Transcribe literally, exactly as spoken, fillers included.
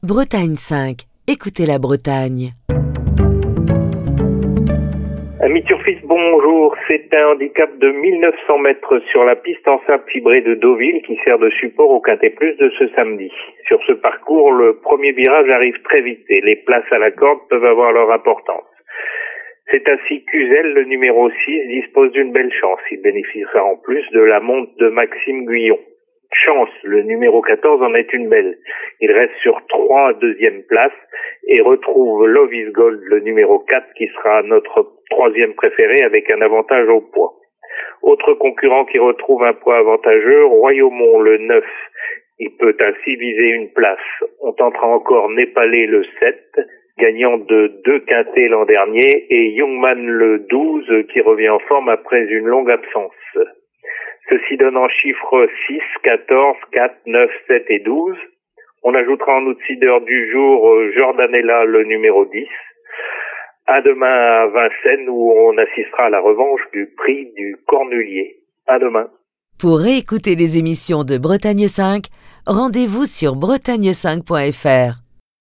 Bretagne cinq. Écoutez la Bretagne. Amis turfistes, bonjour. C'est un handicap de mille neuf cents mètres sur la piste en sable fibré de Deauville qui sert de support au Quintet Plus de ce samedi. Sur ce parcours, le premier virage arrive très vite et les places à la corde peuvent avoir leur importance. C'est ainsi qu'Uzel, le numéro six, dispose d'une belle chance. Il bénéficiera en plus de la monte de Maxime Guyon. Chance, le numéro quatorze en est une belle. Il reste sur trois deuxième place et retrouve Love is Gold, le numéro quatre, qui sera notre troisième préféré avec un avantage au poids. Autre concurrent qui retrouve un poids avantageux, Royaumont, le neuf. Il peut ainsi viser une place. On tentera encore Népalais, le sept, gagnant de deux quintets l'an dernier, et Youngman, le douze, qui revient en forme après une longue absence. Ceci donne en chiffres six, quatorze, quatre, neuf, sept et douze. On ajoutera en outsider du jour Jordanella, le numéro dix. À demain à Vincennes où on assistera à la revanche du prix du Cornulier. À demain. Pour réécouter les émissions de Bretagne cinq, rendez-vous sur bretagne cinq point f r.